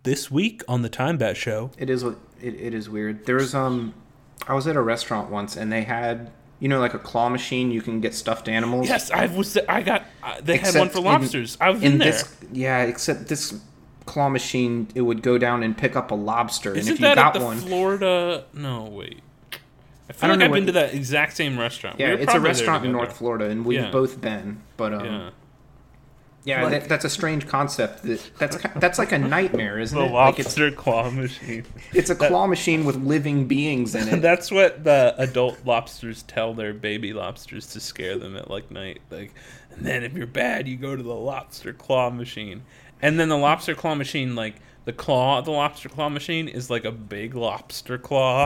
This week on the Time Bat Show. It is weird. There was I was at a restaurant once and they had like a claw machine you can get stuffed animals. Yes, they had one for lobsters. I was in there. Except this claw machine, it would go down and pick up a lobster. Isn't and if you that got at the one, Florida? No, wait. I feel like I've been to that exact same restaurant. Yeah, it's a restaurant in North Florida, and we've both been. But that's a strange concept. That's like a nightmare, isn't it? The lobster claw machine. It's a claw machine with living beings in it. That's what the adult lobsters tell their baby lobsters to scare them at night. And then if you're bad, you go to the lobster claw machine. And then the lobster claw machine, the claw of the lobster claw machine is like a big lobster claw.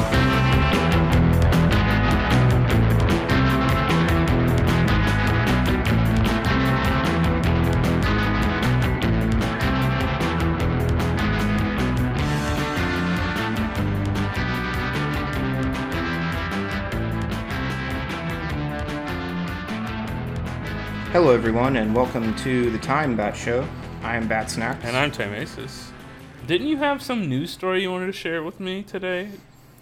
Hello, everyone, and welcome to the Time Bat Show. I am Bat Snacks. And I'm Timasis. Didn't you have some news story you wanted to share with me today?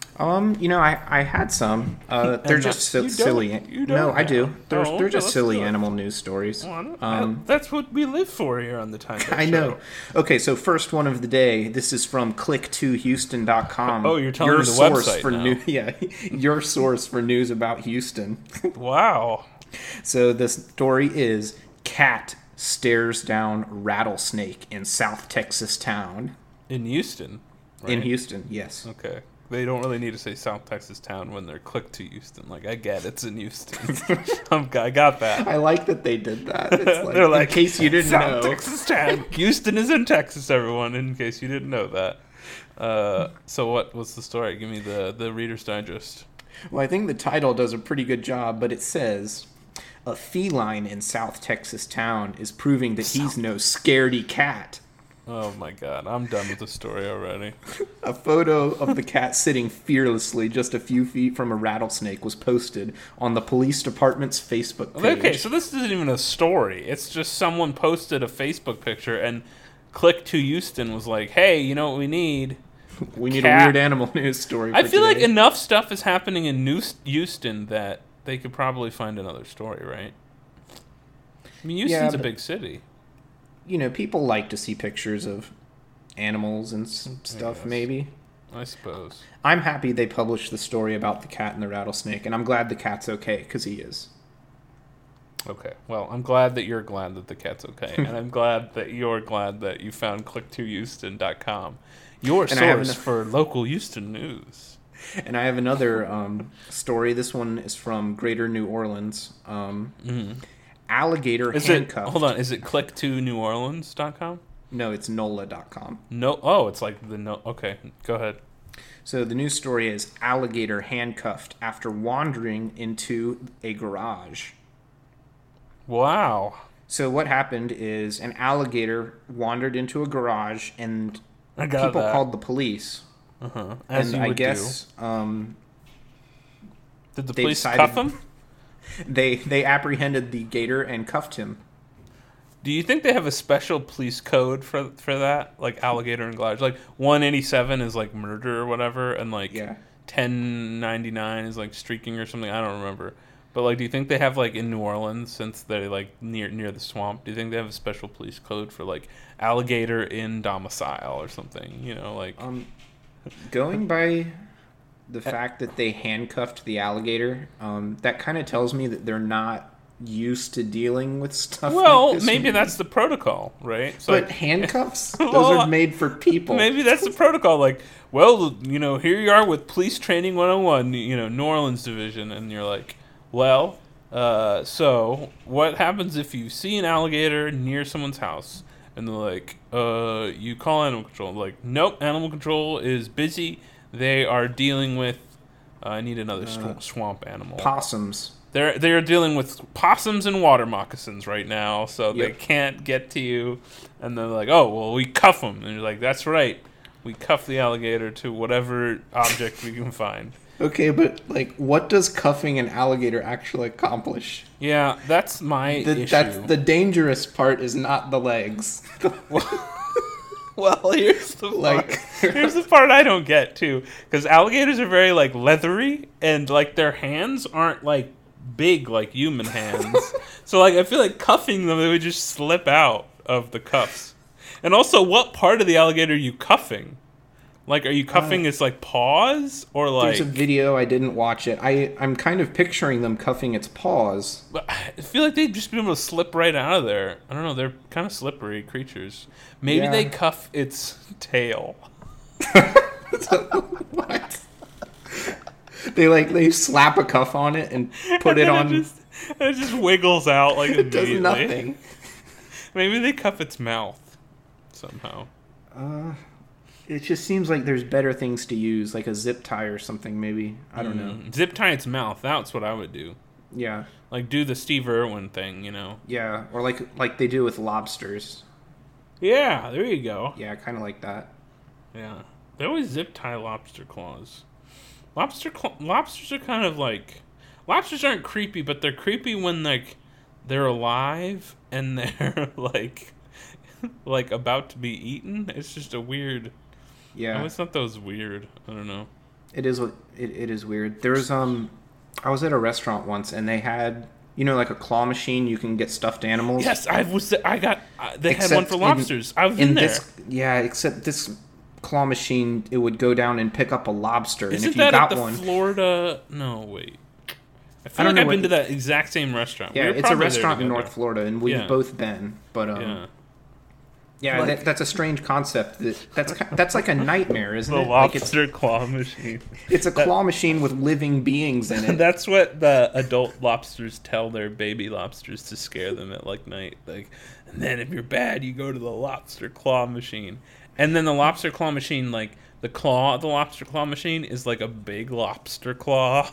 I had some. They're just silly. No, I do. They're just silly animal news stories. That's what we live for here on the Time Bat Show. I know. Okay, so first one of the day. This is from click2houston.com. Oh, you're telling me the website now. Your source for news about Houston. Wow. So the story is cat stares down rattlesnake in South Texas town. In Houston? Right? In Houston, yes. Okay. They don't really need to say South Texas town when they're click to Houston. I get it's in Houston. I got that. I like that they did that. It's they're in case you didn't know. South Texas town. Houston is in Texas, everyone, in case you didn't know that. So what's the story? Give me the Reader's Digest. Well, I think the title does a pretty good job, but it says, a feline in South Texas town is proving that he's no scaredy cat. Oh my god, I'm done with the story already. A photo of the cat sitting fearlessly just a few feet from a rattlesnake was posted on the police department's Facebook page. Okay, so this isn't even a story. It's just someone posted a Facebook picture and Click to Houston was like, hey, you know what we need? We need a weird animal news story for I feel today. like enough stuff is happening in Houston that they could probably find another story, right? I mean, Houston's a big city. People like to see pictures of animals and stuff, maybe. I suppose. I'm happy they published the story about the cat and the rattlesnake, and I'm glad the cat's okay, because he is. Okay, well, I'm glad that you're glad that the cat's okay, and I'm glad that you're glad that you found click2houston.com, your source for local Houston news. And I have another story. This one is from Greater New Orleans. Alligator handcuffed. Hold on, is it click2neworleans.com? No, it's NOLA.com. No, it's like okay, go ahead. So the news story is alligator handcuffed after wandering into a garage. Wow. So what happened is an alligator wandered into a garage and people called the police. Uh-huh. As and I guess did the police cuff him? They apprehended the gator and cuffed him. Do you think they have a special police code for that? Like alligator and garage? 187 is murder or whatever, and 1099 is streaking or something. I don't remember. But do you think they have in New Orleans, since they're near the swamp? Do you think they have a special police code for alligator in domicile or something? Going by the fact that they handcuffed the alligator, that kind of tells me that they're not used to dealing with stuff like this. Maybe that's the protocol, right? But handcuffs? Those are made for people. Maybe that's the protocol. Here you are with Police Training 101, New Orleans Division, and you're like, so what happens if you see an alligator near someone's house? And they're like, you call animal control. Nope, animal control is busy. They are dealing with, I need another swamp animal. Possums. They're dealing with possums and water moccasins right now, so they can't get to you. And they're like, oh, well, we cuff them. And you're like, that's right. We cuff the alligator to whatever object we can find. Okay, but what does cuffing an alligator actually accomplish? Yeah, that's my issue. That's the dangerous part is not the legs. Well, here's the Like- part. Here's the part I don't get too, because alligators are very like leathery, and like their hands aren't like big like human hands. So like I feel like cuffing them, they would just slip out of the cuffs. And also, what part of the alligator are you cuffing? Like, are you cuffing its like paws or like? There's a video, I didn't watch it. I'm kind of picturing them cuffing its paws. But I feel like they'd just be able to slip right out of there. I don't know. They're kind of slippery creatures. Maybe Yeah. they cuff its tail. What? They slap a cuff on it and put it on. It just wiggles out like It does immediately. nothing. Maybe they cuff its mouth somehow. It just seems like there's better things to use, like a zip tie or something. Maybe I don't know. Zip tie its mouth. That's what I would do. Yeah, Like do the Steve Irwin thing, you know? yeah, or like they do with lobsters. Yeah, there you go. Yeah, kind of like that. Yeah, they always zip tie lobster claws. Lobsters are kind of like lobsters aren't creepy, but they're creepy when like they're alive and they're like about to be eaten. It's just a weird. I Yeah, always thought that was weird. I don't know. it is. It is weird. There's I was at a restaurant once and they had like a claw machine. You can get stuffed animals. Yes, I got. They had Except one for lobsters. I was in there. Except this claw machine, it would go down and pick up a lobster, Isn't and if you that got at the one, Florida? No, wait. I feel don't like know I've what- been to that exact same restaurant. yeah, We were it's a probably there restaurant in together. North Florida, and we've Yeah. both been. But Yeah, that's a strange concept. That's like a nightmare, isn't the it? Like lobster claw machine. it's a claw machine with living beings in it. That's what the adult lobsters tell their baby lobsters to scare them at like night. Like, and then if you're bad, you go to the lobster claw machine. And then the lobster claw machine, like the claw of the lobster claw machine is like a big lobster claw.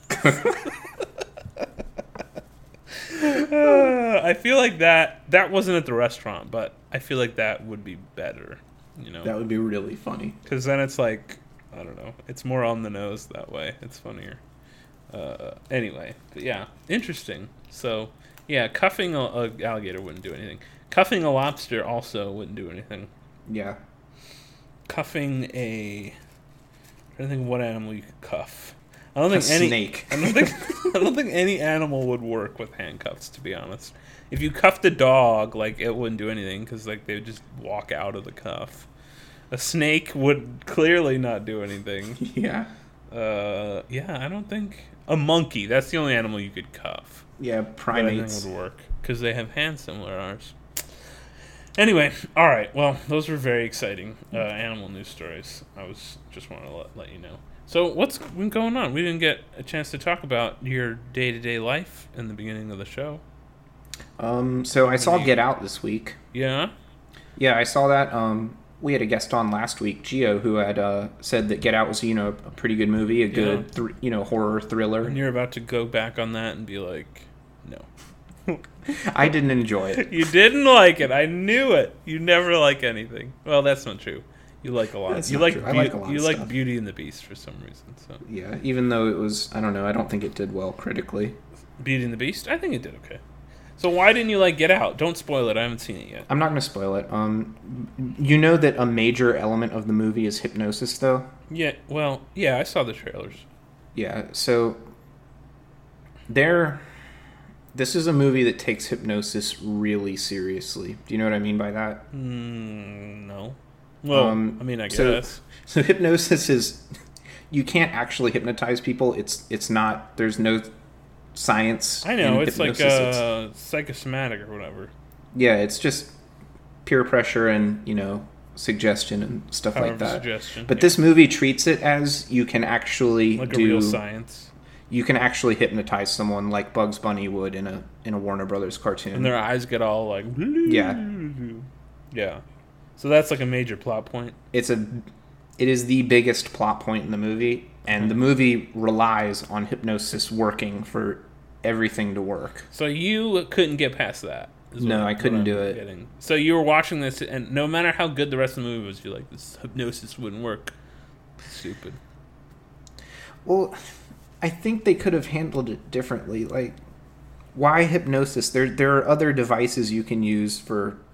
I feel like that wasn't at the restaurant, but I feel like that would be better, That would be really funny. because then it's like, I don't know, it's more on the nose that way. It's funnier. Anyway, but yeah, interesting. So yeah, cuffing a alligator wouldn't do anything. Cuffing a lobster also wouldn't do anything. Yeah. Cuffing I'm trying to think of what animal you could cuff. I don't think Snake. I don't think any animal would work with handcuffs. To be honest, if you cuffed a dog, like it wouldn't do anything because like they would just walk out of the cuff. A snake would clearly not do anything. Yeah. Yeah, I don't think a monkey. That's the only animal you could cuff. Yeah, That I think primates. would work because they have hands similar to ours. Anyway, all right. Well, those were very exciting animal news stories. I was just want to let you know. So what's been going on? We didn't get a chance to talk about your day-to-day life in the beginning of the show. So I saw Get Out this week. Yeah? Yeah, I saw that. We had a guest on last week, Gio, who had said that Get Out was, a pretty good movie, a good, horror thriller. And you're about to go back on that and be like, no. I didn't enjoy it. You didn't like it. I knew it. You never like anything. Well, that's not true. You like a lot. That's You not like true. I like a lot you of like stuff. Beauty and the Beast for some reason. So Yeah, even though it was, I don't know, I don't think it did well critically. Beauty and the Beast, I think it did okay. So why didn't you like Get Out? Don't spoil it. I haven't seen it yet. I'm not going to spoil it. You know that a major element of the movie is hypnosis, though? Yeah. Well, yeah, I saw the trailers. Yeah, so this is a movie that takes hypnosis really seriously. Do you know what I mean by that? No. Well, I mean, I so- guess. So hypnosis is, you can't actually hypnotize people. It's not, there's no science. I know in it's like hypnosis. psychosomatic or whatever. Yeah, it's just peer pressure and, suggestion and stuff Power like of that. suggestion. But yeah. this movie treats it as you can actually like do a real science, you can actually hypnotize someone like Bugs Bunny would in a Warner Brothers cartoon. and their eyes get all like Yeah. yeah. So that's like a major plot point. It is the biggest plot point in the movie, and the movie relies on hypnosis working for everything to work. So you couldn't get past that. is No, what- I couldn't what do I'm it. getting. So you were watching this, and no matter how good the rest of the movie was, you're like, this hypnosis wouldn't work. Stupid. Well, I think they could have handled it differently. Like, why hypnosis? There are other devices you can use for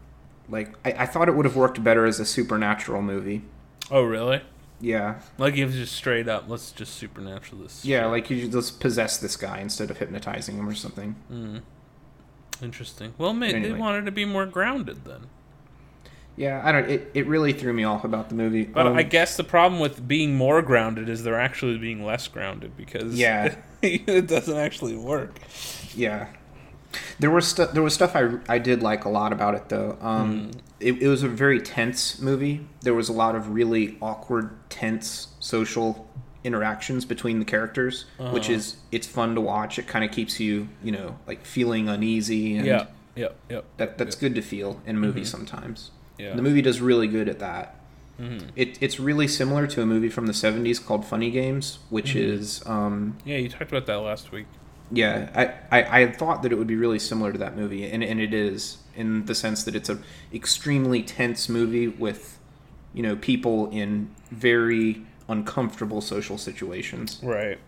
Like, I thought it would have worked better as a supernatural movie. Oh, really? Yeah. Like, if it's just straight up, let's just supernatural this. Yeah, shit. like you just possess this guy instead of hypnotizing him or something. Interesting. Well, they Anyway. wanted to be more grounded then. Yeah, I don't. It really threw me off about the movie. But I guess the problem with being more grounded is they're actually being less grounded because Yeah. it doesn't actually work. Yeah. There was stuff I did like a lot about it though. It was a very tense movie. There was a lot of really awkward, tense social interactions between the characters, which is it's fun to watch. It kind of keeps you, like feeling uneasy, and Yep. that's good to feel in movies sometimes. Yeah. The movie does really good at that. It's really similar to a movie from the 70s called Funny Games, which is Yeah, you talked about that last week. yeah, I thought that it would be really similar to that movie, and it is, in the sense that it's a extremely tense movie with, people in very uncomfortable social situations. Right.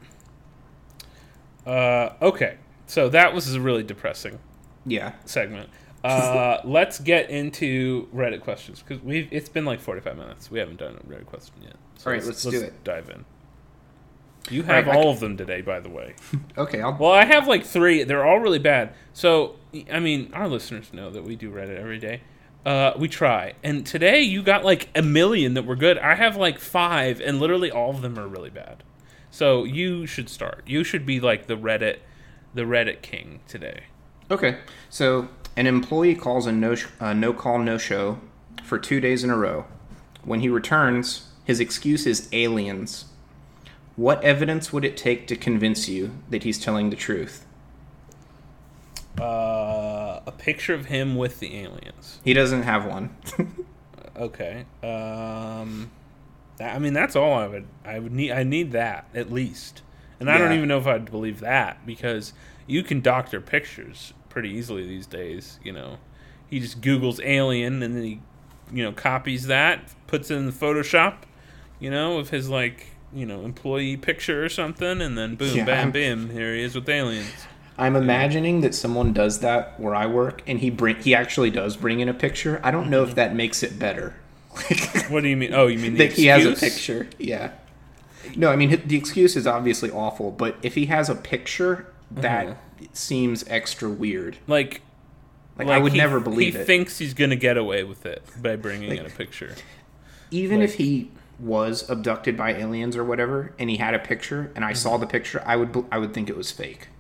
Okay. So that was a really depressing Yeah. segment. Let's get into Reddit questions because it's been like 45 minutes. We haven't done a Reddit question yet. So All right, let's do it. Dive in. You have All right, all of them today, by the way. Okay, Well, I have like 3. They're all really bad. So, I mean, our listeners know that we do Reddit every day. We try. And today you got like a million that were good. I have like 5, and literally all of them are really bad. So you should start. You should be like the Reddit king today. Okay, so an employee calls a no-call, no-show for 2 days in a row. When he returns, his excuse is aliens. What evidence would it take to convince you that he's telling the truth? A picture of him with the aliens. He doesn't have one. Okay. I mean, that's all I would need. I need that at least, and I don't Yeah. even know if I'd believe that because you can doctor pictures pretty easily these days. He just Googles alien and then he, copies that, puts it in the Photoshop, of his employee picture or something, and then boom, Yeah. bam, bam, here he is with aliens. I'm imagining that someone does that where I work, and he actually does bring in a picture. I don't know if that makes it better. What do you mean? Oh, you mean the that excuse? he has a picture? Yeah. No, I mean the excuse is obviously awful, but if he has a picture, that seems extra weird. Like I would never believe he it. He thinks he's gonna get away with it by bringing in a picture. Even if he was abducted by aliens or whatever, and he had a picture, and I saw the picture, I would think it was fake.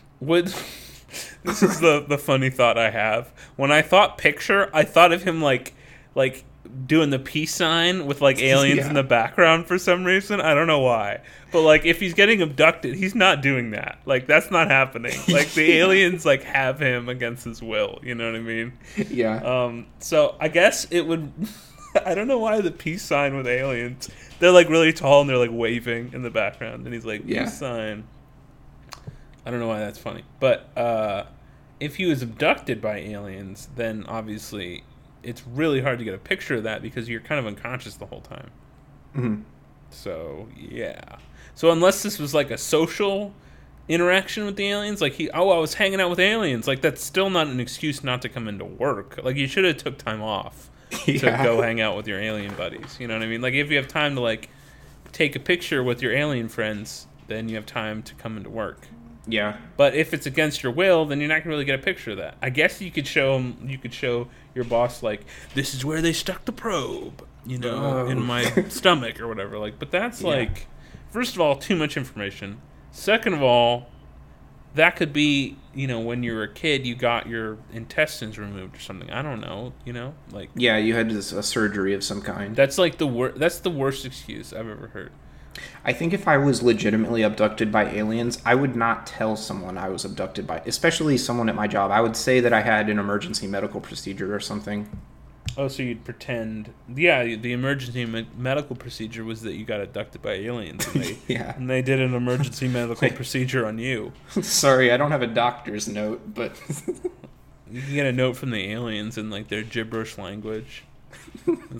This is the funny thought I have. When I thought picture, I thought of him like doing the peace sign with like aliens Yeah. in the background for some reason. I don't know why. But if he's getting abducted, he's not doing that. That's not happening. The aliens have him against his will. You know what I mean? Yeah. So I guess it would. I don't know why the peace sign with aliens. They're really tall and they're waving in the background, and he's like, Yeah. peace sign. I don't know why that's funny, but if he was abducted by aliens, then obviously it's really hard to get a picture of that because you're kind of unconscious the whole time. Mhm. So yeah. So unless this was a social interaction with the aliens, I was hanging out with aliens, that's still not an excuse not to come into work. You should have took time off to Yeah. go hang out with your alien buddies. You know what I mean? If you have time to take a picture with your alien friends, then you have time to come into work. Yeah. But if it's against your will, then you're not gonna really get a picture of that. I guess you could show your boss this is where they stuck the probe, in my stomach or whatever. But that's Yeah. first of all, too much information. Second of all, that could be when you were a kid, you got your intestines removed or something. I don't know. Yeah, you had a surgery of some kind. That's that's the worst excuse I've ever heard. I think if I was legitimately abducted by aliens, I would not tell someone I was abducted by, especially someone at my job. I would say that I had an emergency medical procedure or something. Oh, so you'd pretend? Yeah, the emergency medical procedure was that you got abducted by aliens, and they Yeah. and they did an emergency medical procedure on you. Sorry, I don't have a doctor's note, but You can get a note from the aliens in their gibberish language. It's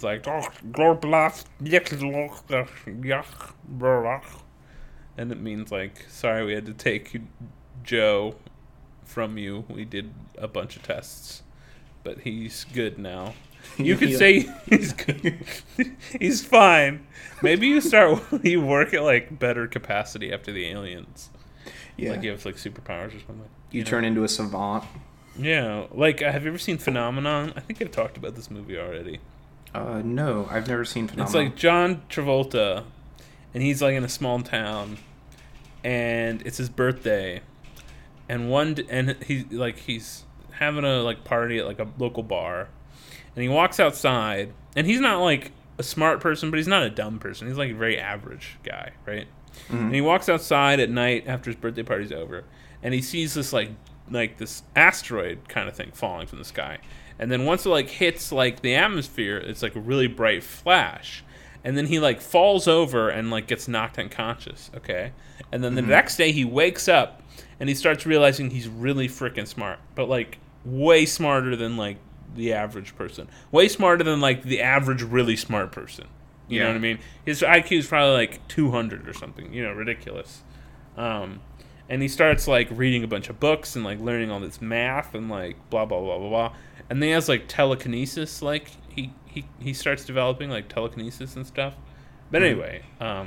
and it means sorry, we had to take Joe from you. We did a bunch of tests, but he's good now. You could say he's good. He's fine. Maybe you work at like better capacity after the aliens. Yeah. Like you have like superpowers or something. You turn into a savant. Yeah. Like, have you ever seen Phenomenon? I think I've talked about this movie already. No, I've never seen Phenomenon. It's like John Travolta, and he's like in a small town, and it's his birthday, and he's having a like party at like a local bar, and he walks outside, and he's not like a smart person, but he's not a dumb person. He's like a very average guy, right? Mm-hmm. And he walks outside at night after his birthday party's over, and he sees this like this asteroid kind of thing falling from the sky. And then once it like hits like the atmosphere, it's like a really bright flash. And then he like falls over and like gets knocked unconscious, okay? And then the next day he wakes up and he starts realizing he's really freaking smart, but like way smarter than like the average person. Way smarter than like the average really smart person. You know what I mean? His IQ is probably like 200 or something, ridiculous. And he starts like reading a bunch of books and like learning all this math and like blah blah blah blah blah. And then he has like telekinesis, like he starts developing like telekinesis and stuff. But anyway,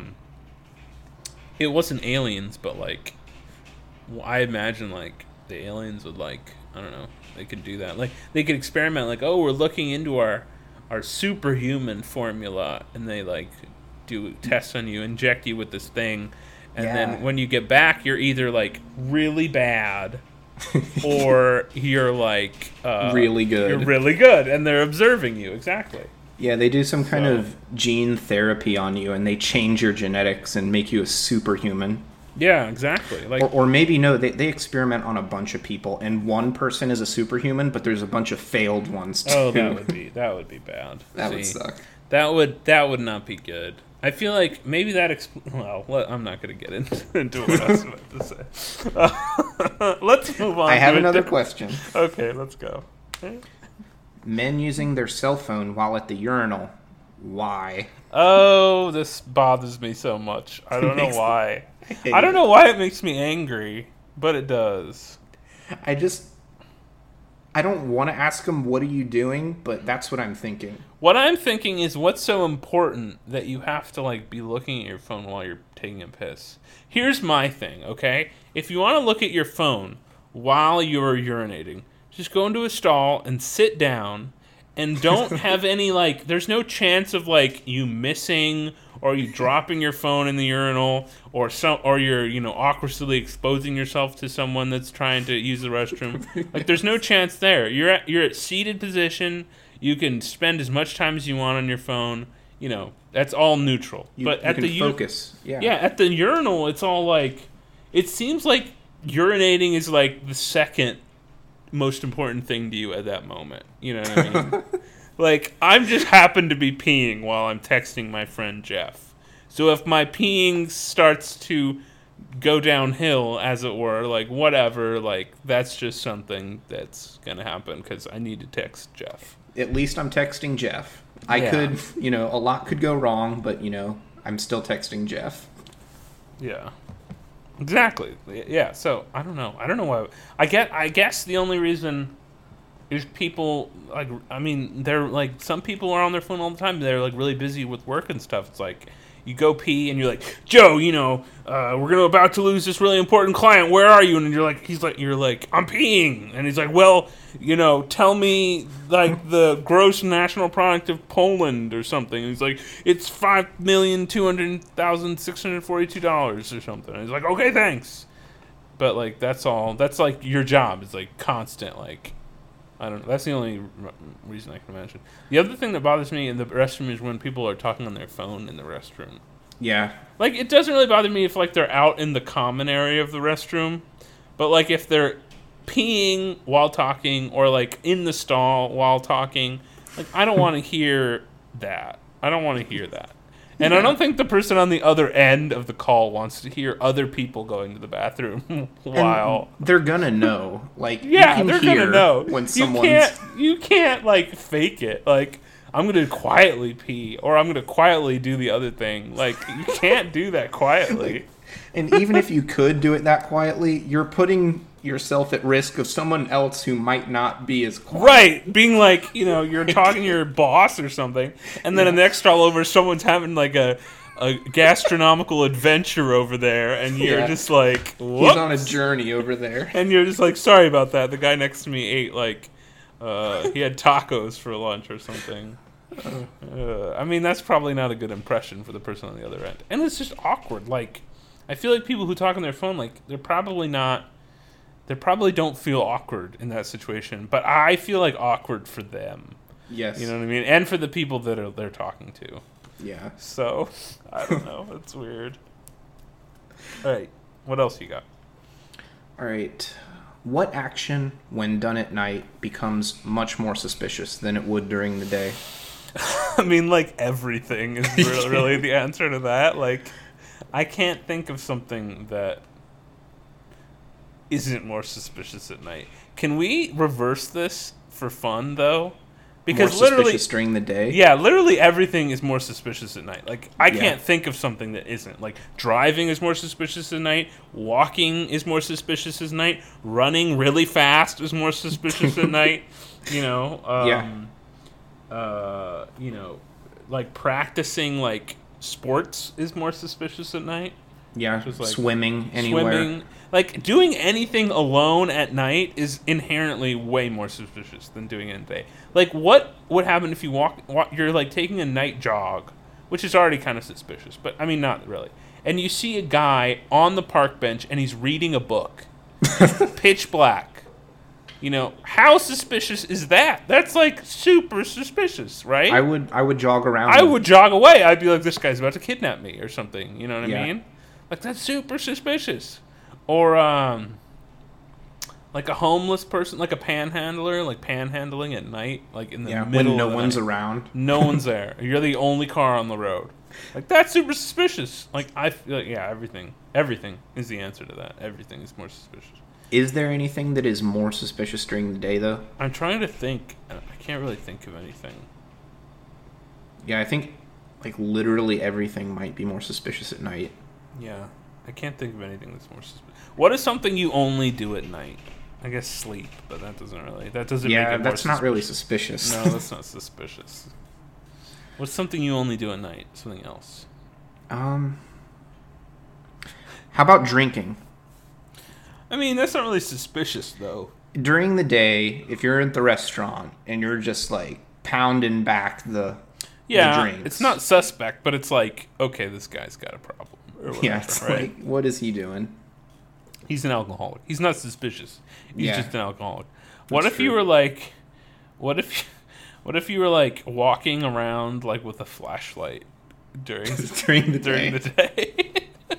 it wasn't aliens, but like I imagine like the aliens would like, I don't know, they could do that. Like they could experiment like, oh, we're looking into our superhuman formula, and they like do tests on you, inject you with this thing. And then when you get back, you're either like really bad or you're like really good. You're really good, and they're observing you. Exactly. Yeah, they do some kind of gene therapy on you, and they change your genetics and make you a superhuman. Yeah, exactly. Like, or maybe no, they experiment on a bunch of people, and one person is a superhuman, but there's a bunch of failed ones too. Oh, that would be bad. That would suck. That would not be good. I feel like maybe that. I'm not going to get into what else I have to say. Let's move on. I have another question. Okay, let's go. Men using their cell phone while at the urinal. Why? Oh, this bothers me so much. I don't know why. I don't know why it makes me angry, but it does. I don't want to ask them, what are you doing? But that's what I'm thinking. What I'm thinking is, what's so important that you have to like be looking at your phone while you're taking a piss? Here's my thing, okay? If you want to look at your phone while you're urinating, just go into a stall and sit down, and don't have any like, there's no chance of like you missing or you dropping your phone in the urinal, or you're awkwardly exposing yourself to someone that's trying to use the restroom. Like there's no chance there. You're at seated position. You can spend as much time as you want on your phone. That's all neutral. But at the focus. At the urinal, it's all like, it seems like urinating is like the second most important thing to you at that moment. You know what I mean? Like, I'm just happen to be peeing while I'm texting my friend Jeff. So if my peeing starts to go downhill, as it were, like, whatever, like, that's just something that's going to happen because I need to text Jeff. At least I'm texting Jeff. I could, a lot could go wrong, but, I'm still texting Jeff. Yeah. Exactly. Yeah, so, I don't know. I don't know why. I guess the only reason is people, like, I mean, they're, like, some people are on their phone all the time. They're, like, really busy with work and stuff. It's like, you go pee, and you're like, Joe, we're about to lose this really important client. Where are you? And you're like, I'm peeing. And he's like, well, tell me, like, the gross national product of Poland or something. And he's like, it's $5,200,642 or something. And he's like, okay, thanks. But, like, that's all. That's, like, your job. It's, like, constant, like, I don't know. That's the only reason I can imagine. The other thing that bothers me in the restroom is when people are talking on their phone in the restroom. Yeah. Like, it doesn't really bother me if, like, they're out in the common area of the restroom. But, like, if they're peeing while talking or, like, in the stall while talking, like, I don't want to hear that. And I don't think the person on the other end of the call wants to hear other people going to the bathroom while... And they're gonna know. Like, yeah, they're gonna know. When someone's... You can't, like, fake it. Like, I'm gonna quietly pee, or I'm gonna quietly do the other thing. Like, you can't do that quietly. And even if you could do it that quietly, you're putting yourself at risk of someone else who might not be as quiet. Right, being like, you're talking to your boss or something, and then the next all over, someone's having like a gastronomical adventure over there, and you're just like, whoops. He's on a journey over there. And you're just like, sorry about that. The guy next to me ate like, he had tacos for lunch or something. I mean, that's probably not a good impression for the person on the other end. And it's just awkward. Like, I feel like people who talk on their phone, like, they probably don't feel awkward in that situation, but I feel like awkward for them. Yes. You know what I mean? And for the people that they're talking to. Yeah. So, I don't know. It's weird. All right. What else you got? All right. What action, when done at night, becomes much more suspicious than it would during the day? I mean, like, everything is really the answer to that. Like, I can't think of something that isn't more suspicious at night. Can we reverse this for fun, though? Because more literally, suspicious during the day? Yeah, literally everything is more suspicious at night. Like, I can't think of something that isn't. Like, driving is more suspicious at night. Walking is more suspicious at night. Running really fast is more suspicious at night. Like practicing like sports is more suspicious at night. Yeah, Just like swimming anywhere. Like doing anything alone at night is inherently way more suspicious than doing it in the day. Like what would happen if you walk you're like taking a night jog, which is already kind of suspicious, but I mean not really. And you see a guy on the park bench and he's reading a book. Pitch black. How suspicious is that? That's like super suspicious, right? I would jog around. I would jog away. I'd be like, this guy's about to kidnap me or something. You know what I mean? Like, that's super suspicious. Or, like a homeless person, like a panhandler, like panhandling at night, like in the middle when no of the one's night. around. No one's there. You're the only car on the road. Like, that's super suspicious. Like, I feel like, everything is the answer to that. Everything is more suspicious. Is there anything that is more suspicious during the day, though? I'm trying to think. I can't really think of anything. Yeah, I think, like, literally everything might be more suspicious at night. Yeah. I can't think of anything that's more suspicious. What is something you only do at night? I guess sleep, but that doesn't make it more suspicious. Yeah, that's not really suspicious. No, that's not suspicious. What's something you only do at night? Something else. How about drinking? I mean, that's not really suspicious, though. During the day, if you're at the restaurant and you're just, like, pounding back the drinks. It's not suspect, but it's like, okay, this guy's got a problem. Or whatever, it's like, what is he doing? He's an alcoholic. He's not suspicious. He's just an alcoholic. What if true. you were like, what if you were like walking around like with a flashlight during the day?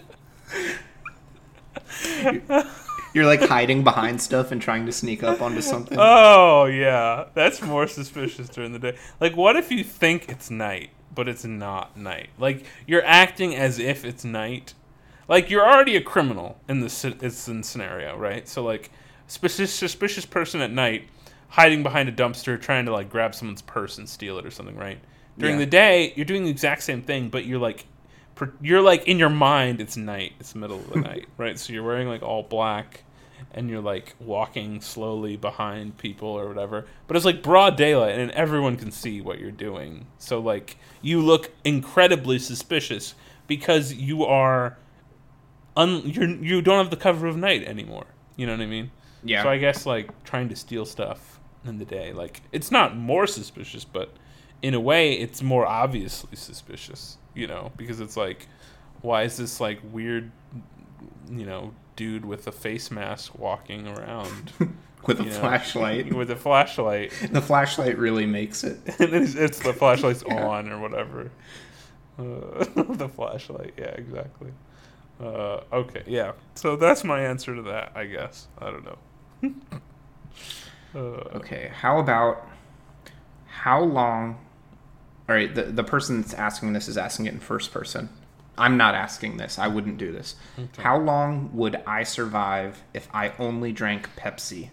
You're like hiding behind stuff and trying to sneak up onto something. Oh yeah, that's more suspicious during the day. Like, what if you think it's night, but it's not night? Like, you're acting as if it's night. Like, you're already a criminal in this scenario, right? So, like, suspicious person at night, hiding behind a dumpster, trying to, like, grab someone's purse and steal it or something, right? During the day, you're doing the exact same thing, but you're, like, in your mind, it's night. It's the middle of the night, right? So you're wearing, like, all black, and you're, like, walking slowly behind people or whatever. But it's, like, broad daylight, and everyone can see what you're doing. So, like, you look incredibly suspicious because you are... you don't have the cover of night anymore. You know what I mean? Yeah. So I guess, like, trying to steal stuff in the day, like, it's not more suspicious, but in a way, it's more obviously suspicious, because it's like, why is this, like, weird, dude with a face mask walking around? With a flashlight. With a flashlight. The flashlight really makes it. It's the flashlight's on or whatever. The flashlight, yeah, exactly. Okay, yeah. So that's my answer to that, I guess. I don't know. Okay, how about how long... All right, the person that's asking this is asking it in first person. I'm not asking this. I wouldn't do this. Okay. How long would I survive if I only drank Pepsi?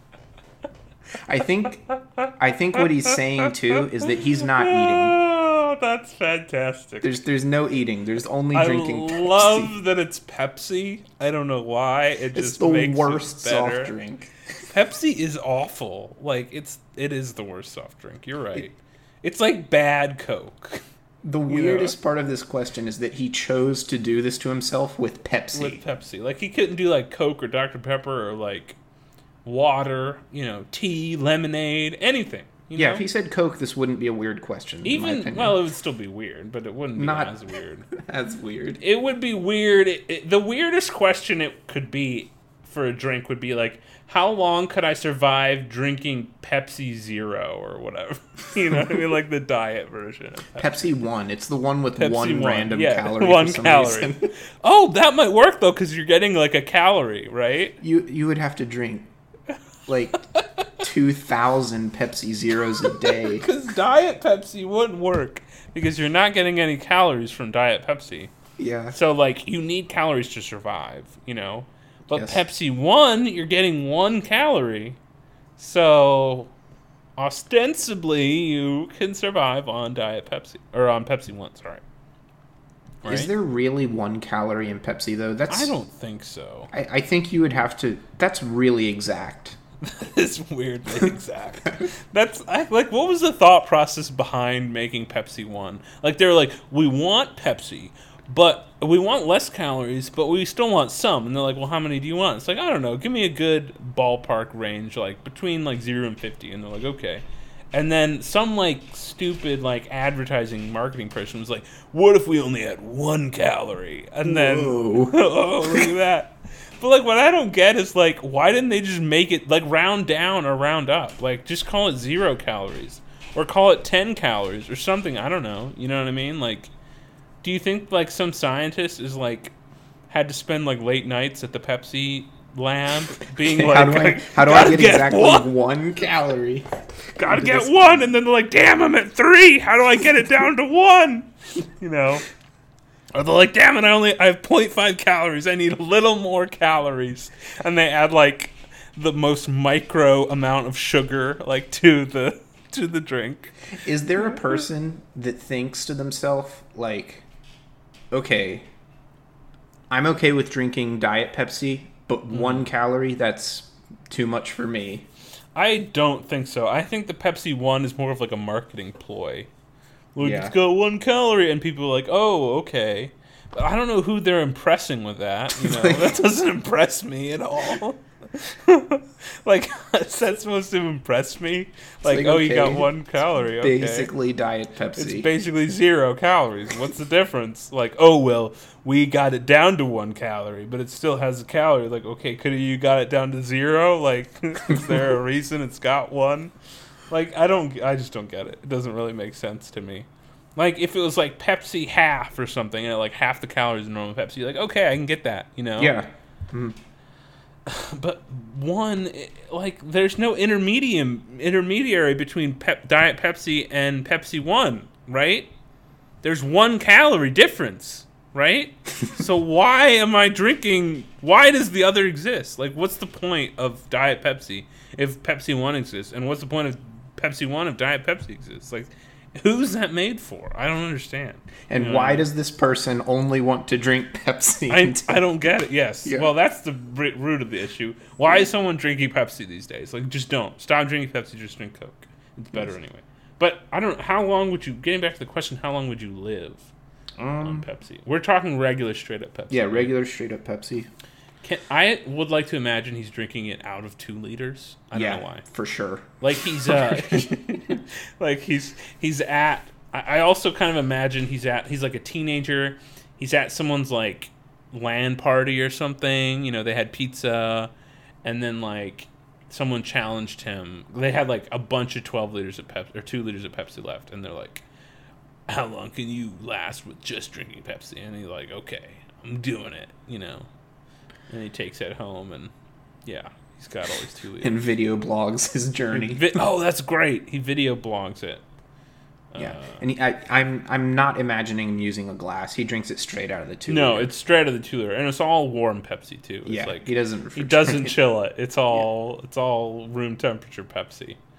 I think what he's saying too is that he's not eating. Oh, that's fantastic. There's no eating. There's only drinking I Pepsi. love that it's Pepsi. I don't know why. It It's just the makes worst it better. soft drink. Pepsi is awful. Like it is the worst soft drink. You're right. It's like bad Coke. The weirdest part of this question is that he chose to do this to himself with Pepsi. With Pepsi. Like he couldn't do like Coke or Dr. Pepper or like water, tea, lemonade, anything. Yeah, if he said Coke, this wouldn't be a weird question. in my opinion. Well, it would still be weird, but it wouldn't be Not as weird. That's weird. It would be weird. The weirdest question it could be for a drink would be like, how long could I survive drinking Pepsi Zero or whatever? You know what I mean? Like the diet version of Pepsi 1. It's the one with Pepsi one 1, random yeah, calorie one for some calorie. reason. Oh, that might work though, because you're getting like a calorie, right? You would have to drink like 2,000 Pepsi Zeros a day. Because Diet Pepsi wouldn't work because you're not getting any calories from Diet Pepsi. Yeah. So like you need calories to survive, But Yes. Pepsi 1, you're getting 1 calorie. So ostensibly you can survive on Diet Pepsi or on Pepsi 1, sorry. Right? Is there really 1 calorie in Pepsi though? I don't think so. I think you would have to. That's really exact. It's weirdly exact. What was the thought process behind making Pepsi 1? Like they were like, we want Pepsi, but we want less calories, but we still want some. And they're like, well, how many do you want? It's like, I don't know. Give me a good ballpark range, like between like 0 and 50. And they're like, okay. And then some like stupid like advertising marketing person was like, what if we only had 1 calorie? And then, Whoa. oh, look at that. But like what I don't get is like, why didn't they just make it like round down or round up? Like just call it 0 calories or call it 10 calories or something. I don't know. You know what I mean? Like, do you think like some scientist is like had to spend like late nights at the Pepsi lab being like, how do I get get exactly 1? 1 calorie? Gotta get 1, and then they're like, damn, I'm at 3. How do I get it down to 1? Or they're like, damn it, I have 0.5 calories. I need a little more calories. And they add like the most micro amount of sugar like to the drink. Is there a person that thinks to themselves like, okay, I'm okay with drinking Diet Pepsi, but 1 calorie, that's too much for me? I don't think so. I think the Pepsi 1 is more of like a marketing ploy. Like, Yeah. it's got 1 calorie, and people are like, oh, okay. But I don't know who they're impressing with that. That doesn't impress me at all. Like, is that supposed to impress me? Like, oh, you got okay, 1 calorie. Okay. Basically Diet Pepsi. It's basically 0 calories. What's the difference? Like, oh, well, we got it down to 1 calorie, but it still has a calorie. Like, okay, could you got it down to 0? Like, is there a reason it's got 1? Like, I just don't get it. It doesn't really make sense to me. Like, if it was like Pepsi half or something, and like half the calories in normal Pepsi, like, okay, I can get that, Yeah. Mm. But 1, like, there's no intermediary between Diet Pepsi and Pepsi 1, right? There's 1 calorie difference, right? So why does the other exist? Like, what's the point of Diet Pepsi if Pepsi 1 exists? And what's the point of Pepsi 1 if Diet Pepsi exists? Like, who's that made for? I don't understand. And why does this person only want to drink Pepsi? I don't get it. Yes. Yeah. Well, that's the root of the issue. Why is someone drinking Pepsi these days? Like, just don't. Stop drinking Pepsi. Just drink Coke. It's better anyway. But I don't. How long would you? Getting back to the question, how long would you live on Pepsi? We're talking regular, straight up Pepsi. Yeah, regular straight up Pepsi. I would like to imagine he's drinking it out of 2 liters. I don't know why. For sure. Like he's like he's at. I also kind of imagine he's like a teenager. He's at someone's like LAN party or something. They had pizza, and then like someone challenged him. They had like a bunch of 12 liters of Pepsi or 2 liters of Pepsi left, and they're like, "How long can you last with just drinking Pepsi?" And he's like, "Okay, I'm doing it," And he takes it home, and yeah, he's got all these 2 liters. And video blogs his journey. Oh, that's great. He video blogs it. Yeah, and I'm not imagining him using a glass. He drinks it straight out of the 2 No, liter. it's straight out of the 2 liter, and it's all warm Pepsi too. It's Yeah, like, he doesn't chill it. It's all room temperature Pepsi.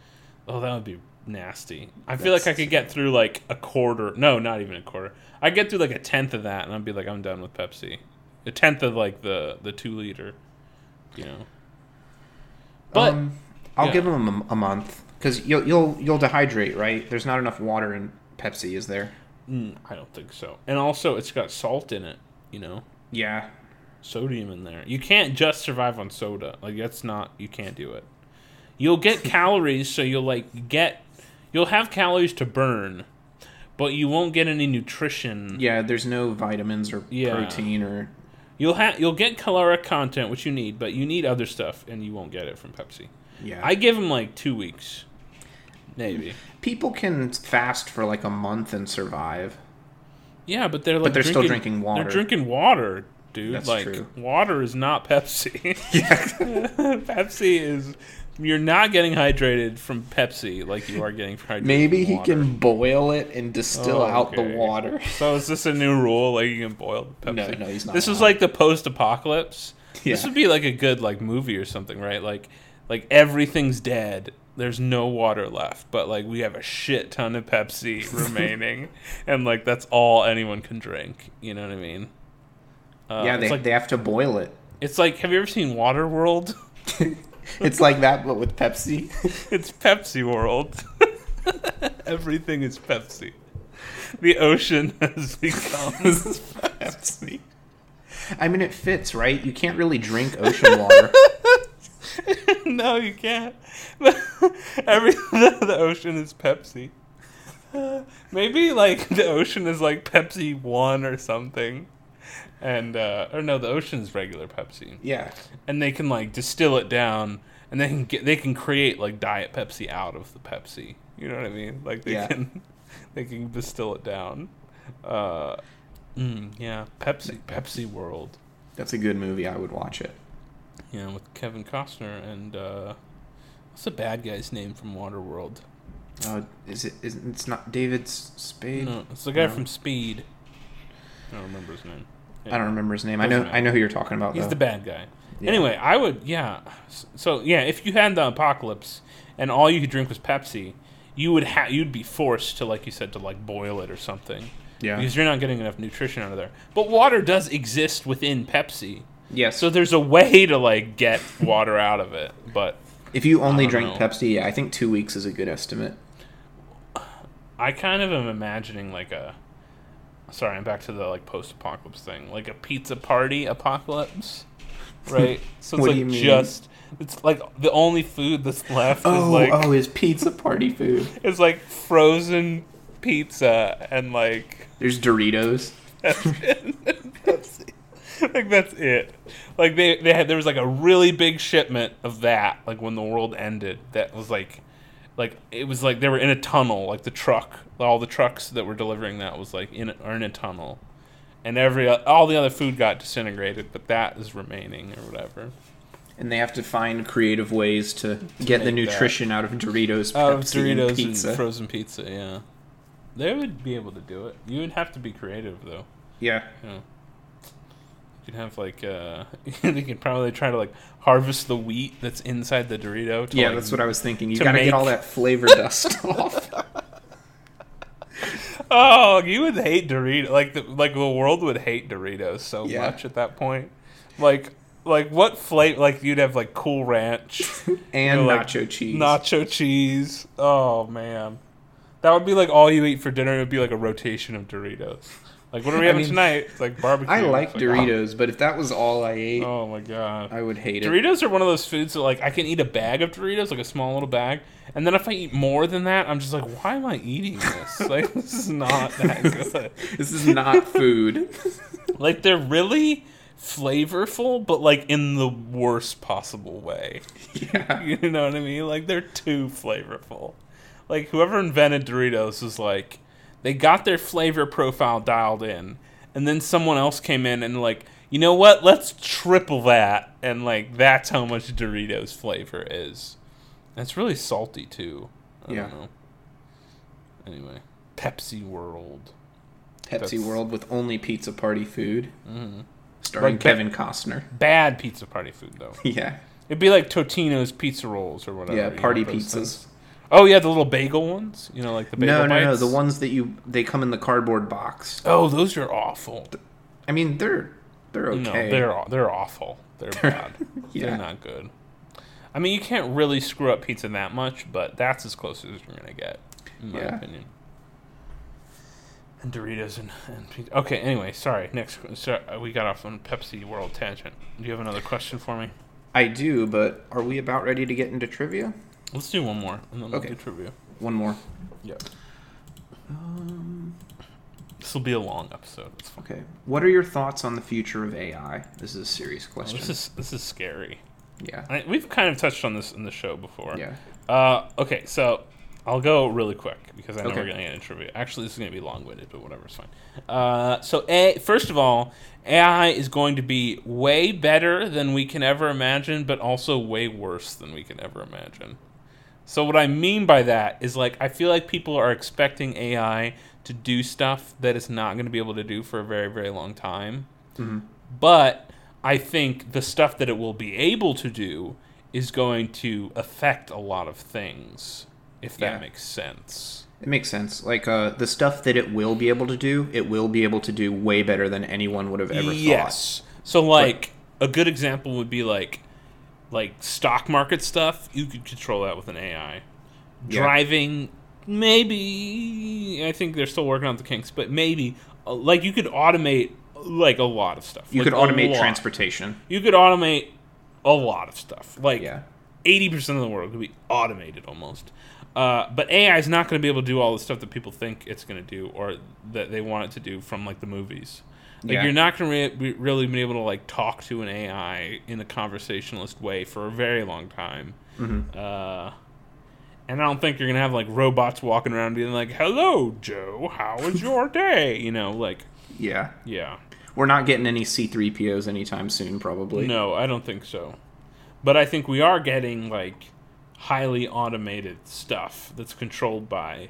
Oh, that would be nasty. I feel like I could get through like a quarter. No, not even a quarter. I get through like a tenth of that, and I'd be like, I'm done with Pepsi. A tenth of like the 2 liter, you know. But I'll give them a month because you'll dehydrate, right? There's not enough water in Pepsi, is there? I don't think so. And also, it's got salt in it, you know. Yeah. Sodium in there. You can't just survive on soda. Like that's not. You can't do it. You'll get calories, so you'll have calories to burn, but you won't get any nutrition. Yeah, there's no vitamins or protein or. You'll get caloric content, which you need, but you need other stuff, and you won't get it from Pepsi. Yeah. I give them like 2 weeks, maybe. People can fast for like a month and survive. Yeah, but they're still drinking water. They're drinking water, dude. That's like true. Water is not Pepsi. Yeah. Pepsi is. You're not getting hydrated from Pepsi like you are getting hydrated Maybe from he water. can boil it and distill out the Okay. water. So is this a new rule? Like you can boil the Pepsi? No, he's not. This is like the post-apocalypse. Yeah. This would be like a good like movie or something, right? Like everything's dead. There's no water left, but like we have a shit ton of Pepsi remaining, and like that's all anyone can drink. You know what I mean? Yeah, they have to boil it. It's like, have you ever seen Waterworld? It's like that, but with Pepsi. It's Pepsi World. Everything is Pepsi. The ocean has become Pepsi. I mean, it fits, right? You can't really drink ocean water. No, you can't. The ocean is Pepsi. Maybe like the ocean is like Pepsi 1 or something. And or no, the ocean's regular Pepsi. Yeah. And they can like distill it down, and they can create like Diet Pepsi out of the Pepsi. You know what I mean? Like they can distill it down. Yeah, Pepsi World. That's a good movie. I would watch it. Yeah, with Kevin Costner and what's the bad guy's name from Waterworld? It's not David Spade? No, it's the guy from Speed. I don't remember his name. Yeah. I don't remember his name. I know who you're talking about. He's though. the bad guy. Yeah. Anyway, I would, So yeah, if you had the apocalypse and all you could drink was Pepsi, you'd be forced to, like you said, to like boil it or something. Yeah. Because you're not getting enough nutrition out of there. But water does exist within Pepsi. Yes. So there's a way to like get water out of it, but if you only drink know. Pepsi, yeah, I think 2 weeks is a good estimate. I kind of am imagining like sorry, I'm back to the like post-apocalypse thing, like a pizza party apocalypse, right? So it's What like do you mean? it's like the only food that's left is his pizza party food. it's like frozen pizza and like There's Doritos. Pepsi. Like that's it. Like there was like a really big shipment of that, like when the world ended, that was like it was like they were in a tunnel, like all the trucks that were delivering that was like in a tunnel, and all the other food got disintegrated, but that is remaining or whatever. And they have to find creative ways to get the nutrition out of Doritos, Pepsi, and pizza. And frozen pizza. Yeah, they would be able to do it. You would have to be creative though. Yeah. You know, you could have like they could probably try to like harvest the wheat that's inside the Dorito. Yeah, that's what I was thinking. You to gotta make- get all that flavor dust off. Oh, you would hate Doritos. Like the world would hate Doritos so Yeah. much at that point. Like what flavor? Like you'd have like Cool Ranch And like, nacho cheese. Nacho cheese. Oh man, that would be like all you eat for dinner. It would be like a rotation of Doritos. Like what are we having tonight? It's like barbecue. I like It's Doritos, but if that was all I ate, Oh my god. I would hate it. Doritos are one of those foods that like I can eat a bag of Doritos, like a small little bag, and then if I eat more than that, I'm just like, why am I eating this? Like this is not that good. This is not food. Like they're really flavorful, but like in the worst possible way. Yeah. You know what I mean? Like they're too flavorful. Like whoever invented Doritos was like, they got their flavor profile dialed in, and then someone else came in and like, you know what? Let's triple that, and like that's how much Doritos flavor is. And it's really salty too. I don't know. Anyway, Pepsi World. Pepsi World with only pizza party food. Mm-hmm. Starring Like Kevin Costner. Bad pizza party food though. Yeah. It'd be like Totino's pizza rolls or whatever. Yeah, you party know, those pizzas. things. Oh yeah, the little bagel ones. You know, like the bagel No. bites. The ones that they come in the cardboard box. Oh, those are awful. I mean, they're okay. No, they're awful. They're bad. Yeah. They're not good. I mean, you can't really screw up pizza that much, but that's as close as you're gonna get, in my opinion. And Doritos and pizza. Okay. Anyway, sorry. Next, we got off on Pepsi World tangent. Do you have another question for me? I do, but are we about ready to get into trivia? Let's do one more, and then we'll Okay. do trivia. One more. Yeah. This will be a long episode. It's fine. Okay. What are your thoughts on the future of AI? This is a serious question. This is scary. Yeah. We've kind of touched on this in the show before. Yeah. Okay, so I'll go really quick because I know Okay. we're going to get into trivia. Actually, this is going to be long-winded, but whatever, it's fine. First of all, AI is going to be way better than we can ever imagine, but also way worse than we can ever imagine. So what I mean by that is, like, I feel like people are expecting AI to do stuff that it's not going to be able to do for a very, very long time. Mm-hmm. But I think the stuff that it will be able to do is going to affect a lot of things, if that makes sense. It makes sense. Like, the stuff that it will be able to do, it will be able to do way better than anyone would have ever Yes. So, like, a good example would be, like stock market stuff. You could control that with an AI. Yeah. Driving, maybe. I think they're still working on the kinks, but maybe. Like, you could automate, like, a lot of stuff. You like, could automate a lot. transportation. You could automate a lot of stuff. Like, Yeah. 80% of the world could be automated almost. But AI is not going to be able to do all the stuff that people think it's going to do or that they want it to do from, like, the movies. Like, Yeah. you're not going to really be able to, like, talk to an AI in a conversationalist way for a very long time. Mm-hmm. And I don't think you're going to have, like, robots walking around being like, "Hello, Joe, how was your day?" You know, like, Yeah. yeah. We're not getting any C-3POs anytime soon, probably. No, I don't think so. But I think we are getting, like, highly automated stuff that's controlled by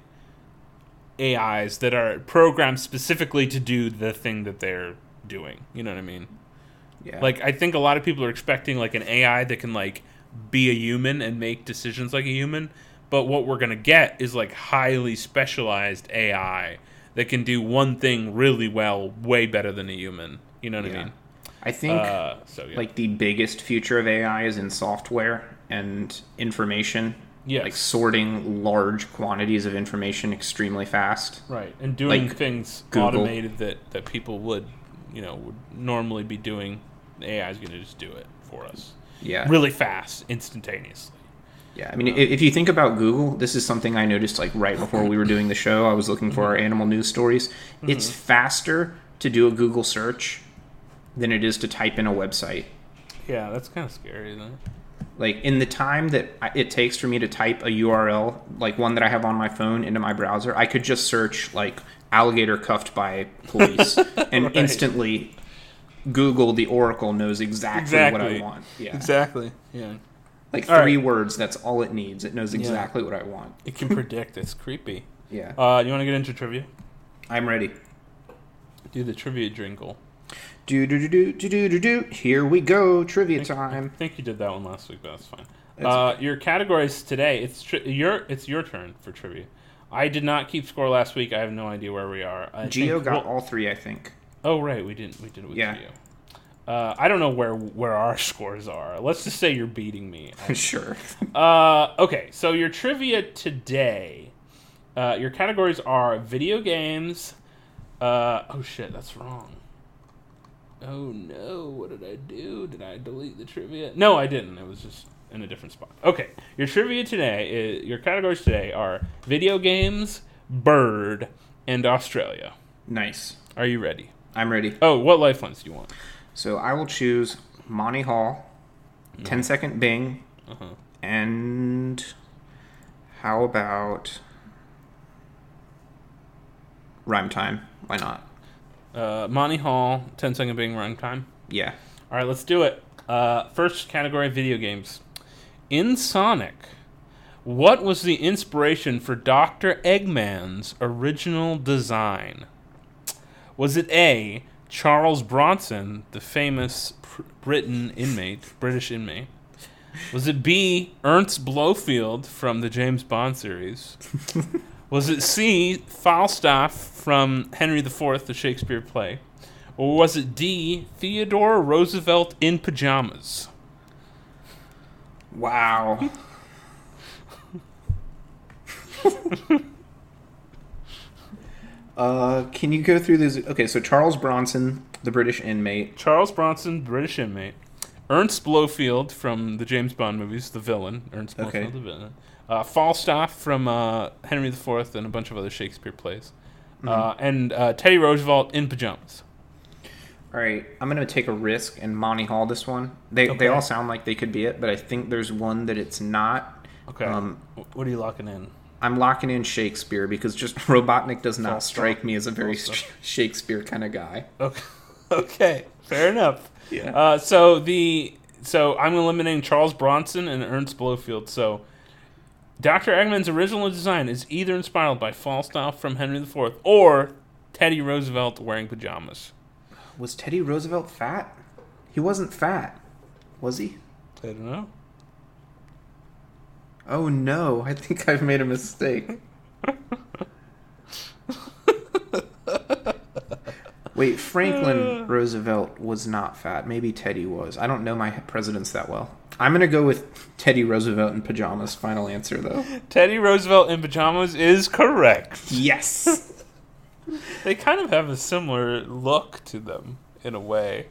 AIs that are programmed specifically to do the thing that they're doing. You know what I mean? Yeah. Like, I think a lot of people are expecting, like, an AI that can, like, be a human and make decisions like a human. But what we're going to get is, like, highly specialized AI that can do one thing really well, way better than a human. You know what I mean? I think, Yeah. like, the biggest future of AI is in software and information. Yes. Like, sorting large quantities of information extremely fast. Right, and doing Like things Google. automated that people would normally be doing. The AI is going to just do it for us. Yeah. Really fast, instantaneously. Yeah, I mean, if you think about Google, this is something I noticed, like, right before we were doing the show. I was looking for our animal news stories. Mm-hmm. It's faster to do a Google search than it is to type in a website. Yeah, that's kind of scary, isn't it? Like, in the time that it takes for me to type a URL, like one that I have on my phone, into my browser, I could just search, like, alligator cuffed by police, and Right. instantly Google, the Oracle, knows exactly what I want. Yeah. Exactly. Yeah. Like, All three right. words, that's all it needs. It knows exactly what I want. It can predict. It's creepy. Yeah. You want to get into trivia? I'm ready. Do the trivia jingle. Do. Here we go. Trivia time. I think you did that one last week, but that's fine. That's okay. Your categories today. It's your turn for trivia. I did not keep score last week. I have no idea where we are. Geo got all three, I think. Oh right, we did it with Yeah. Geo. I don't know where our scores are. Let's just say you're beating me. Sure. Okay, so your trivia today. Your categories are video games. Oh shit, that's wrong. Oh no, what did I do? Did I delete the trivia? No, I didn't. It was just in a different spot. Okay, your trivia today, your categories today are video games, bird, and Australia. Nice. Are you ready? I'm ready. Oh, what lifelines do you want? So I will choose Monty Hall, 10-second Bing, and how about Rhyme Time? Why not? Monty Hall, 10-second Bing run time. Yeah. All right, let's do it. First category, video games. In Sonic, what was the inspiration for Dr. Eggman's original design? Was it A, Charles Bronson, the famous British inmate, Was it B, Ernst Blofeld from the James Bond series? Was it C, Falstaff from Henry IV, the Shakespeare play? Or was it D, Theodore Roosevelt in pajamas? Wow. Can you go through these? Okay, so Charles Bronson, the British inmate. Charles Bronson, British inmate. Ernst Blofeld from the James Bond movies, the villain. Ernst Blofeld, the villain. Falstaff from Henry IV and a bunch of other Shakespeare plays. And Teddy Roosevelt in pajamas. All right, I'm going to take a risk and Monty Hall this one. They all sound like they could be it, but I think there's one that it's not. Okay. What are you locking in? I'm locking in Shakespeare because just Robotnik does not strike me as a very Shakespeare kind of guy. Okay. Fair enough. Yeah. So I'm eliminating Charles Bronson and Ernst Blofeld. So Dr. Eggman's original design is either inspired by Falstaff from Henry IV or Teddy Roosevelt wearing pajamas. Was Teddy Roosevelt fat? He wasn't fat, was he? I don't know. Oh no, I think I've made a mistake. Wait, Franklin Roosevelt was not fat. Maybe Teddy was. I don't know my presidents that well. I'm going to go with Teddy Roosevelt in pajamas. Final answer, though. Teddy Roosevelt in pajamas is correct. Yes! They kind of have a similar look to them, in a way.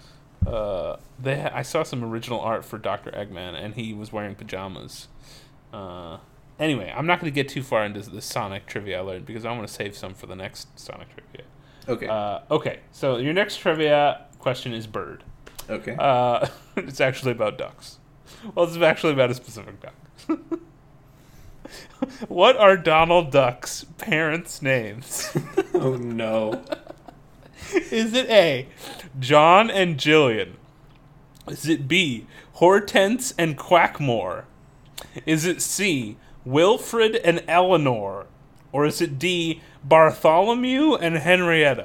I saw some original art for Dr. Eggman, and he was wearing pajamas. Anyway, I'm not going to get too far into the Sonic trivia I learned, because I want to save some for the next Sonic trivia. Okay. So your next trivia question is bird. Okay. It's actually about ducks. Well, it's actually about a specific duck. What are Donald Duck's parents' names? Oh, no. Is it A, John and Jillian? Is it B, Hortense and Quackmore? Is it C, Wilfred and Eleanor? Or is it D, Bartholomew and Henrietta?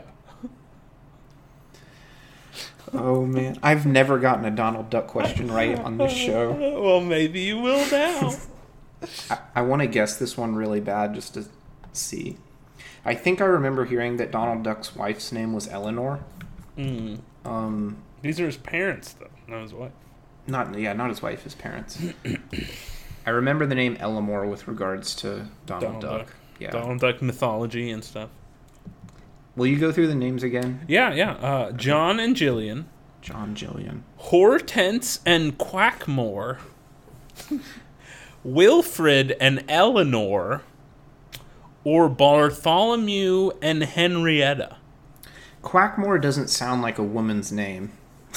Oh, man. I've never gotten a Donald Duck question right on this show. Well, maybe you will now. I want to guess this one really bad just to see. I think I remember hearing that Donald Duck's wife's name was Eleanor. These are his parents, though, not his wife. Not his wife, his parents. I remember the name Eleanor with regards to Donald Duck. Yeah. Donald Duck mythology and stuff. Will you go through the names again? Yeah. John and Jillian. John, Jillian. Hortense and Quackmore. Wilfred and Eleanor. Or Bartholomew and Henrietta. Quackmore doesn't sound like a woman's name.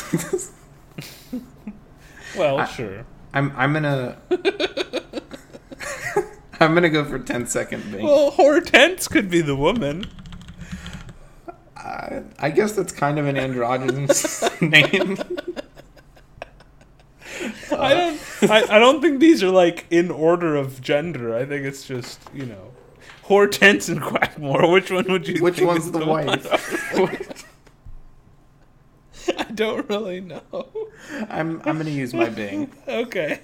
Well, sure. I'm gonna I'm gonna go for 10-second Bing. Well, Hortense could be the woman. I guess that's kind of an androgynous name. I don't think these are like in order of gender. I think it's just, Hortense and Quackmore. Which one would you? Which one's the wife? I don't really know. I'm gonna use my Bing. Okay.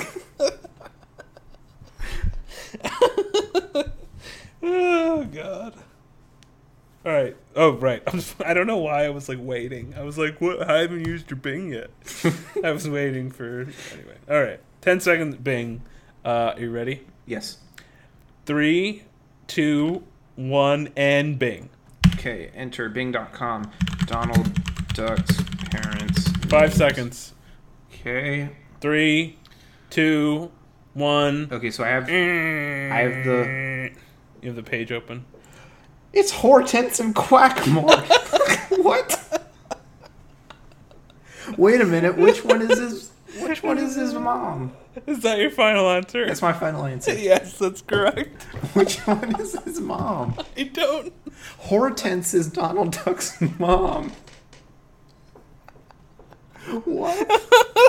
Oh God. All right. Oh right. I don't know why I was like waiting. I was like, "What? I haven't used your Bing yet." I was waiting for. Anyway. All right. 10 seconds. Bing. Are you ready? Yes. 3, 2, 1, and Bing. Okay. Enter Bing.com. Donald Duck's parents. 5 seconds. Okay. 3, 2, 1. Okay. So I have the. You have the page open. It's Hortense and Quackmore. What? Wait a minute. Which one is his mom? Is that your final answer? That's my final answer. Yes, that's correct. Which one is his mom? I don't. Hortense is Donald Duck's mom. What?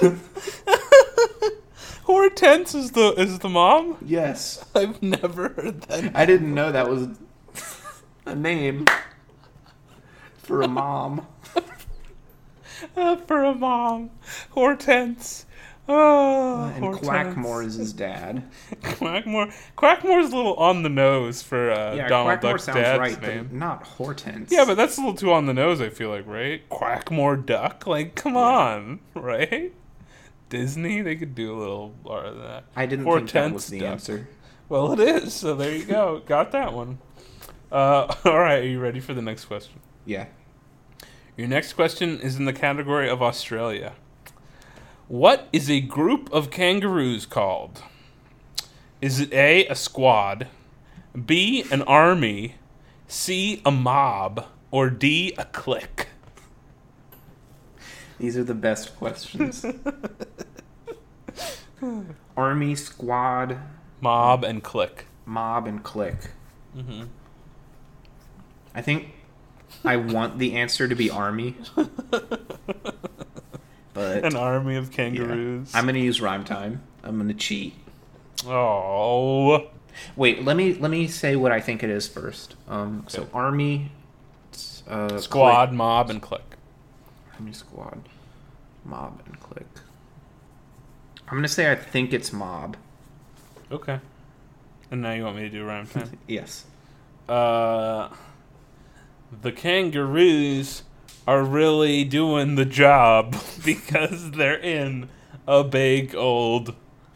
Hortense is the mom? Yes. I've never heard that. I didn't know that was a name for a mom. For a mom. Hortense. Oh, And Hortense. Quackmore is his dad. Quackmore's a little on the nose for Yeah, Donald Quackmore Duck's sounds dad's right, name. but not Hortense. Yeah, but that's a little too on the nose, I feel like, right? Quackmore Duck? Like, come on, right? Disney, they could do a little more of that. I didn't think that was Hortense the Duck. answer. Well, it is, so there you go. Got that one. All right, are you ready for the next question? Yeah. Your next question is in the category of Australia. What is a group of kangaroos called? Is it A, a squad, B, an army, C, a mob, or D, a clique? These are the best questions. Army, squad, Mob and clique. mob, and clique. Mm-hmm. I think I want the answer to be army. But An army of yeah. kangaroos. I'm gonna use rhyme time. I'm gonna cheat. Oh. Wait, let me say what I think it is first. So army, Squad, clique. mob, and clique. Army, squad, mob, and clique. I'm gonna say I think it's mob. Okay. And now you want me to do rhyme time? Yes. The kangaroos are really doing the job because they're in a big old.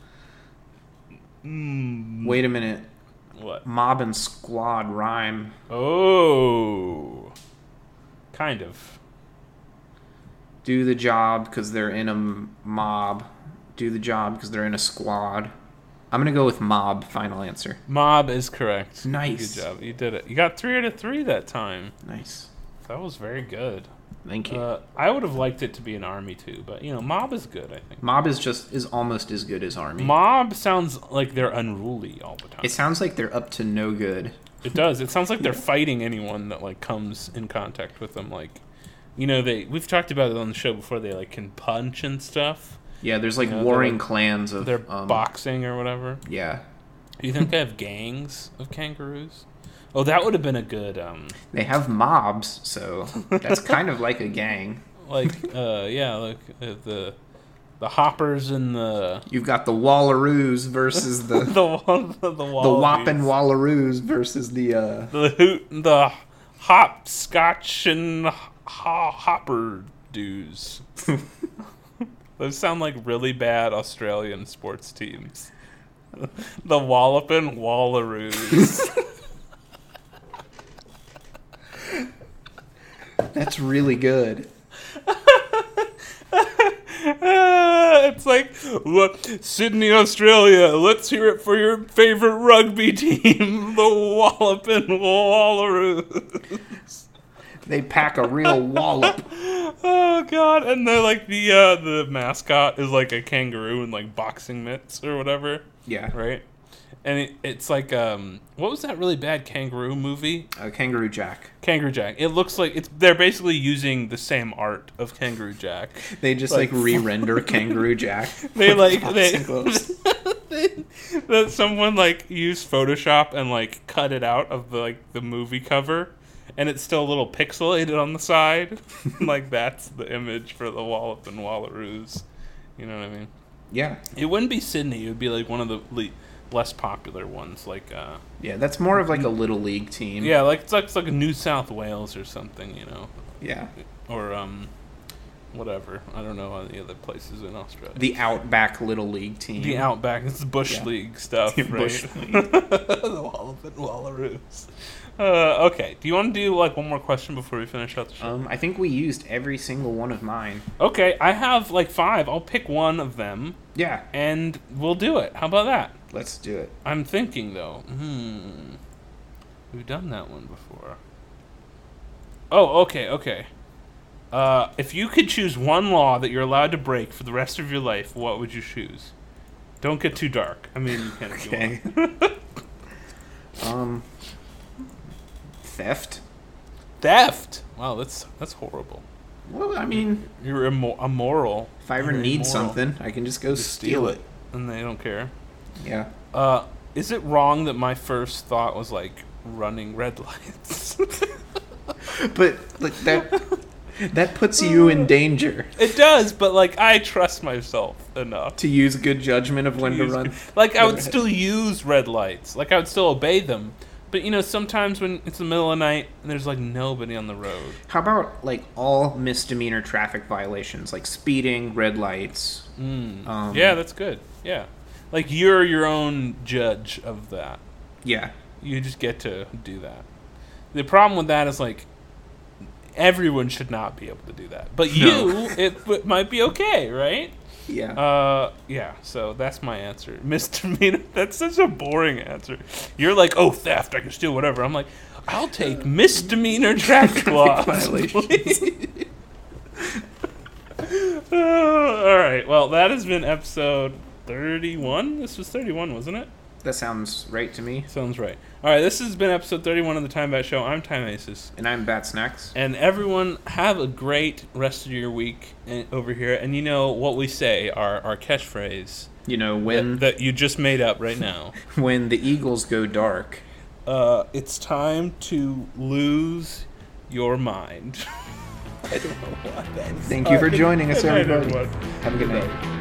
Wait a minute. What? Mob and squad rhyme. Oh. Kind of. Do the job because they're in a mob. Do the job because they're in a squad. I'm gonna go with mob. Final answer. Mob is correct. Nice. Good job. You did it. You got 3 out of 3 that time. Nice. That was very good. Thank you. I would have liked it to be an army too, but mob is good, I think. Mob is almost as good as army. Mob sounds like they're unruly all the time. It sounds like they're up to no good. It does. It sounds like they're fighting anyone that like comes in contact with them. Like, we've talked about it on the show before. They like can punch and stuff. Yeah, there's like they're, warring like, clans of. They're boxing or whatever. Yeah. Do you think they have gangs of kangaroos? Oh, that would have been a good. They have mobs, so that's kind of like a gang. Like the hoppers and the You've got the Wallaroos versus the the Whoppin' Wallaroos versus the hopscotch and hopper dudes. Those sound like really bad Australian sports teams. The Wallopin' Wallaroos. That's really good. It's like, look, Sydney, Australia, let's hear it for your favorite rugby team, the Wallopin' Wallaroos. They pack a real wallop. Oh god! And they're like the mascot is like a kangaroo in like boxing mitts or whatever. Yeah. Right. And it's like what was that really bad kangaroo movie? Kangaroo Jack. Kangaroo Jack. It looks like they're basically using the same art of Kangaroo Jack. They just like re-render Kangaroo Jack. They like that someone like used Photoshop and like cut it out of the movie cover. And it's still a little pixelated on the side. Like, that's the image for the Wallopin' Wallaroos. You know what I mean? Yeah. It wouldn't be Sydney. It would be, like, one of the less popular ones. Like, yeah, that's more of, like, a little league team. yeah, like, it's like a New South Wales or something, Yeah. Or, whatever. I don't know any other places in Australia. The Outback Little League team. The Outback. It's Bush League stuff, right? Bush League. The Wallopin' Wallaroos. Okay. Do you want to do like one more question before we finish out the show? I think we used every single one of mine. Okay, I have like 5. I'll pick one of them. Yeah. And we'll do it. How about that? Let's do it. I'm thinking though. We've done that one before. Oh, okay. If you could choose one law that you're allowed to break for the rest of your life, what would you choose? Don't get too dark. I mean, you can if you want. Theft. Theft. Wow, that's horrible. Well, I mean, You're immoral. if I ever need something, I can just go steal it. And they don't care. Yeah. Is it wrong that my first thought was like running red lights? But like that That puts you in danger. It does, but like I trust myself enough To use good judgment of when to run. Like I would still use red lights. Like I would still obey them. But sometimes when it's the middle of the night and there's like nobody on the road. How about like all misdemeanor traffic violations, like speeding, red lights? Yeah, that's good. Yeah. Like you're your own judge of that. Yeah. You just get to do that. The problem with that is like everyone should not be able to do that. But it might be okay, right? Yeah. Yeah, so that's my answer. Misdemeanor. That's such a boring answer. You're like, oh, theft, I can steal whatever. I'm like, I'll take misdemeanor traffic laws. Violations. All right, well, that has been episode 31. This was 31, wasn't it? That sounds right to me. Sounds right. All right, this has been episode 31 of the Time Bat Show. I'm Time Aces. And I'm Bat Snacks. And everyone, have a great rest of your week over here. And you know what we say, our catchphrase. You know, when... That you just made up right now. When the Eagles go dark. It's time to lose your mind. I don't know why that is. Thank you for joining us, Good night, everybody. everyone. Have a good night.